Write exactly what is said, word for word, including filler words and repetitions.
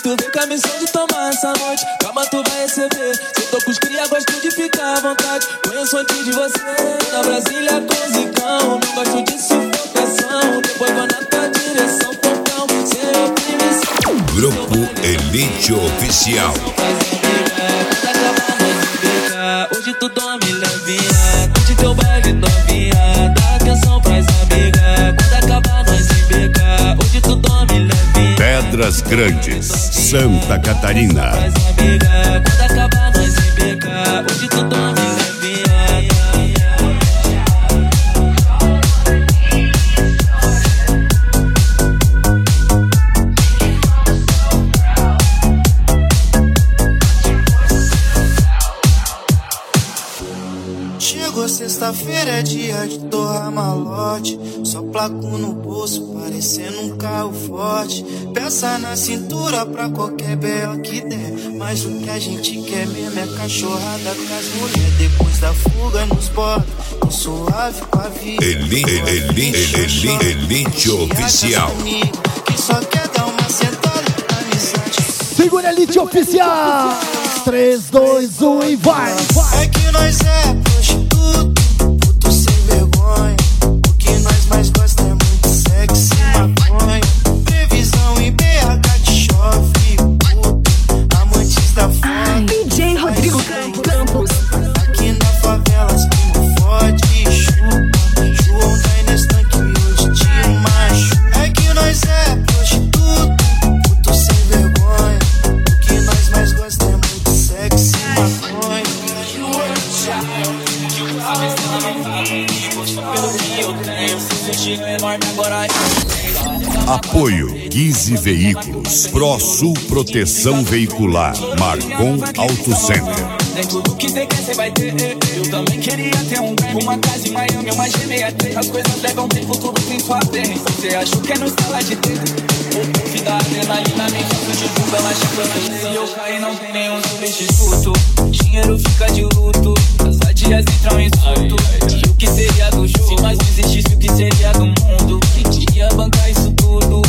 Tu vem com a missão de tomar essa noite, calma tu vai receber. Se eu tô com os cria, gosto de ficar à vontade. Conheço antes de você, na Brasília com zicão. Não gosto de sufocação, depois vou na tua direção, pontão, sem oprimição. Grupo Elite Oficial. Hoje tu dorme levinha, curte teu baile novinha. Dá atenção pras amigas, quando acabar nós embeca. Hoje tu dorme levinha. Pedras Grandes, Santa Catarina. Quando acabar nós embeca. Hoje tu dorme levinha. Sexta-feira é dia de torrar malote. Só placo no bolso, parecendo um carro forte. Peça na cintura pra qualquer B O que der. Mas o que a gente quer mesmo é cachorrada com as mulheres. Depois da fuga nos bota, tô suave com a vida. Elite, Elite, Elite, Elite Oficial. Que só quer dar uma sentada na amizade. Segura Elite Oficial. três, dois, um e vai, vai. É que nós é prostituto, puto sem vergonha. O que nós mais gosta é muito sexy e maconha. Previsão em B H que chove, puto, amantes da foda. D J Rodrigo Campos. Aqui na favela as primo fode, chupa. João tá aí nesse tanque hoje te macho. É que nós é prostituto, puto sem vergonha. O que nós mais gosta é muito sexy e maconha. Apoio Guise Veículos, ProSul Proteção Veicular, Marcon Auto Center. Nem tudo que cê quer cê vai ter. Eu também queria ter um carro, uma casa em Miami, uma G sessenta e três. As coisas levam tempo, tudo tem sua vez. Cê achou que é no sala de dedo? Vida adrenalina, nem faço de bunda, ela chegando. Se eu cair não tem nenhum substituto. Dinheiro fica de luto, as vadias entram em surto. E o que seria do jogo? Se mais não existisse, o que seria do mundo? Quem iria bancar isso tudo?